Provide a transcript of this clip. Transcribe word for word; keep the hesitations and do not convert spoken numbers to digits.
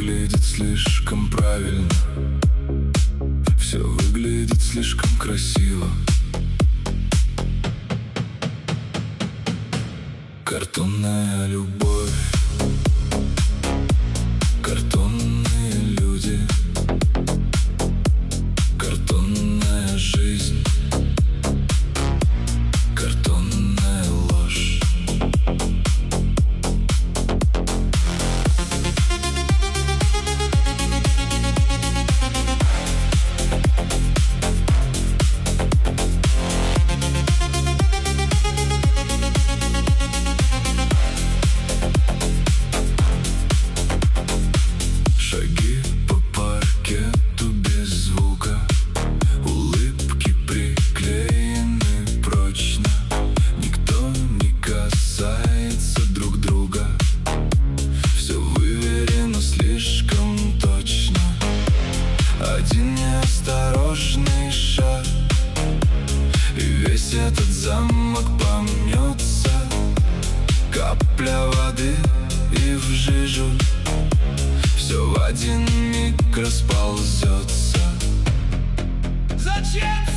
выглядит слишком правильно, все выглядит слишком красиво. Картонная любовь, картонные люди, картонная жизнь, картонная ложь. Шаги по паркету без звука, улыбки приклеены прочно, никто не касается друг друга, все выверено слишком точно. Один неосторожный шаг, и весь этот замок помнется. Капля воды и в жижу, все в один миг расползется. Зачем?